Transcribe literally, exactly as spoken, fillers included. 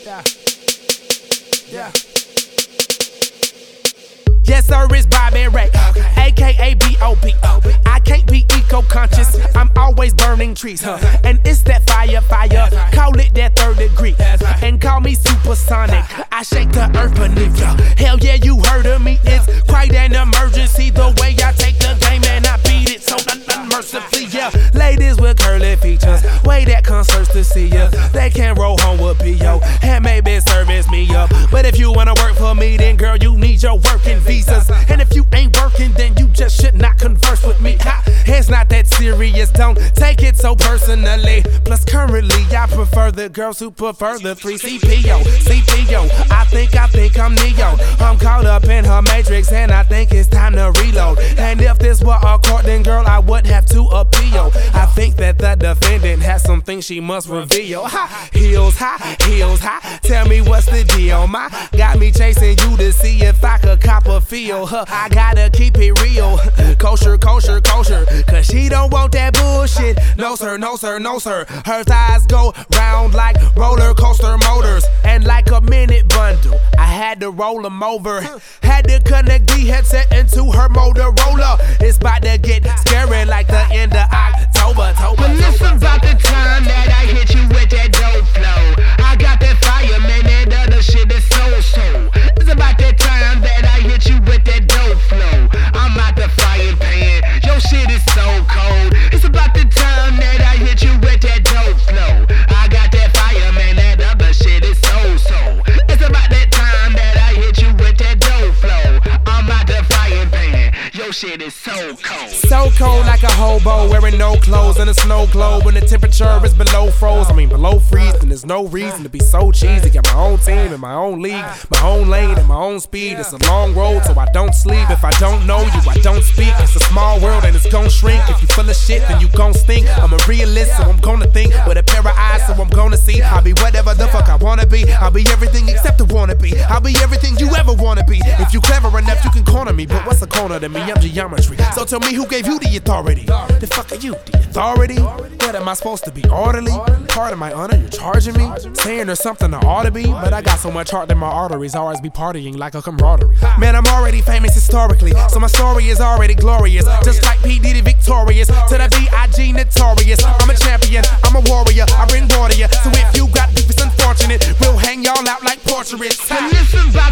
Yeah. Yeah. Yes, sir, it's Bobby Ray, okay. A K A B O B I can't be eco-conscious, I'm always burning trees, huh? And it's that fire, fire, call it that third degree. And call me supersonic, I shake the earth beneath ya. Hell yeah, you heard of me, it's quite an emergency. The way I take the game and I beat it so un unmercifully, yeah. Ladies with curly features, way that concerts to see ya. They can roll home with P O, and maybe service me up. But if you wanna work for me, then girl, you need your working visas. And if you ain't working, then you just should not converse with me. Ha, it's not that serious, don't take it so personally. Plus currently, I prefer the girls who prefer the three C P O. C P O, I think, I think I'm Neo. I'm caught up in her matrix and I think it's time to reload. And if this were a court, then girl, I would have to appeal. I think that the defendant has some things she must reveal. Ha, heels high, heels high, tell me what's the deal. My got me chasing you to see if I could cop a feel. Huh, I gotta keep it real, kosher, kosher, kosher, cause she don't want that bullshit. No sir, no sir, no sir. Her thighs go round like roller coaster motors. And like a minute bundle, I had to roll them over. Had to connect the headset into her Motorola. It's about to get scary like the end of October. But this about the time that I hit you with that dope flow. I got that fire, man, that other shit is so-so. It's about that time that I hit you with that dope flow. I'm out the frying pan, your shit is so cold. It's about the time that I hit you with that dope flow. I got that fire, man, that other shit is so-so. It's about that time that I hit you with that dope flow. I'm out the frying pan, your shit is so cold. So cold like a hobo wearing no clothes in a snow globe when the temperature is below froze. I mean below freeze, and there's no reason to be so cheesy. Got my own team and my own league, my own lane and my own speed. It's a long road, so I don't sleep. If I don't know you, I don't speak. It's a small world and it's gon' shrink. If you full of shit, then you gon' stink. I'm a realist, so I'm gonna think with a pair of eyes, so I'm gonna see. I'll be whatever the fuck I wanna be. I'll be everything except the wanna be. I'll be everything you ever wanna be. If you clever enough, you can corner me. But what's a corner to me? I'm geometry. So tell me who gave you the authority? The fuck are you? The authority? What am I supposed to be? Orderly? Part of my honor, you're charging me? Saying there's something I ought to be, but I got so much heart that my arteries always be partying like a camaraderie. Man, I'm already famous historically, so my story is already glorious. Just like P. Diddy victorious, to the B I G notorious. I'm a champion, I'm a warrior, I bring war to you. So if you got beef, it's unfortunate, we'll hang y'all out like portraits. So listen,